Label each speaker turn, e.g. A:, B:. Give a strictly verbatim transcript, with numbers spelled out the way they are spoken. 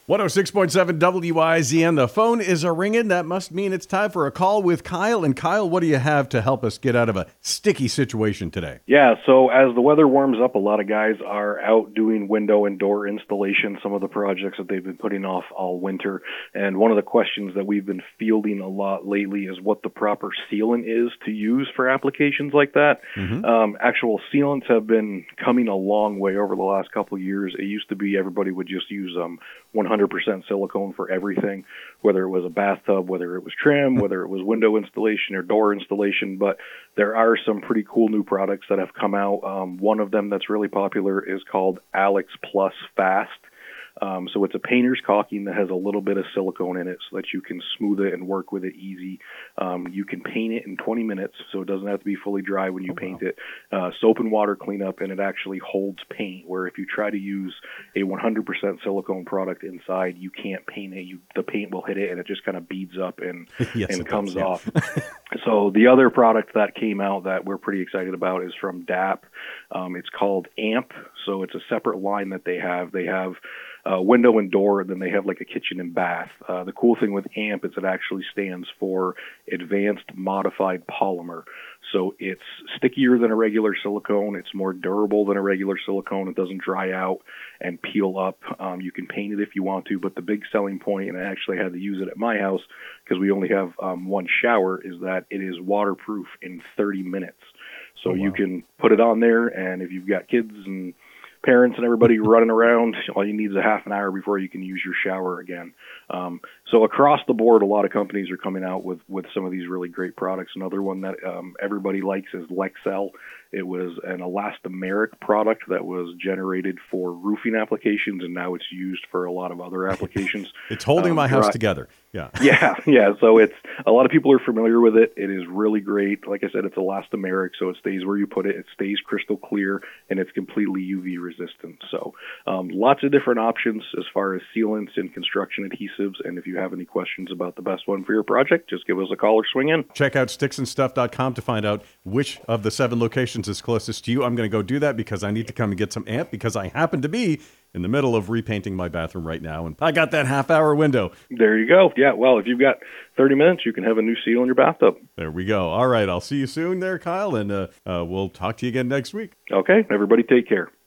A: one oh six point seven W I Z N. The phone is a ringing. That must mean it's time for a call with Kyle. And Kyle, what do you have to help us get out of a sticky situation today?
B: Yeah, so as the weather warms up, a lot of guys are out doing window and door installation, some of the projects that they've been putting off all winter. And one of the questions that we've been fielding a lot lately is what the proper sealant is to use for applications like that. Mm-hmm. Um, actual sealants have been coming a long way over the last couple of years. It used to be everybody would just use um, one hundred percent silicone for everything, whether it was a bathtub, whether it was trim, whether it was window installation or door installation. But there are some pretty cool new products that have come out. Um, one of them that's really popular is called Alex Plus Fast. Um, so it's a painter's caulking that has a little bit of silicone in it so that you can smooth it and work with it easy. Um, you can paint it in twenty minutes, so it doesn't have to be fully dry when you oh, paint wow. it. Uh, soap and water cleanup, and it actually holds paint, where if you try to use a one hundred percent silicone product inside, you can't paint it. You, the paint will hit it, and it just kind of beads up and, yes, and comes does, yeah. off. So the other product that came out that we're pretty excited about is from D A P. Um, it's called A M P, so it's a separate line that they have. They have Uh, window and door, and then they have like a kitchen and bath. Uh, the cool thing with A M P is it actually stands for Advanced Modified Polymer. So it's stickier than a regular silicone. It's more durable than a regular silicone. It doesn't dry out and peel up. Um, you can paint it if you want to, but the big selling point, and I actually had to use it at my house because we only have um, one shower, is that it is waterproof in thirty minutes. So oh, wow. you can put it on there, and if you've got kids and parents and everybody running around, all you need is a half an hour before you can use your shower again. Um, so across the board, a lot of companies are coming out with, with some of these really great products. Another one that um, everybody likes is Lexel. It was an elastomeric product that was generated for roofing applications, and now it's used for a lot of other applications.
A: It's holding um, my house
B: dry.
A: together. Yeah.
B: yeah, yeah. So it's a lot of people are familiar with it. It is really great. Like I said, it's elastomeric, so it stays where you put it. It stays crystal clear, and it's completely U V resistant. So um, lots of different options as far as sealants and construction adhesives. And if you have any questions about the best one for your project, just give us a call or swing in.
A: Check out sticks and stuff dot com to find out which of the seven locations is closest to you. I'm going to go do that because I need to come and get some A M P because I happen to be in the middle of repainting my bathroom right now, and I got that half-hour window.
B: There you go. Yeah, well, if you've got thirty minutes, you can have a new seal in your bathtub.
A: There we go. All right, I'll see you soon there, Kyle, and uh, uh, we'll talk to you again next week.
B: Okay, everybody take care.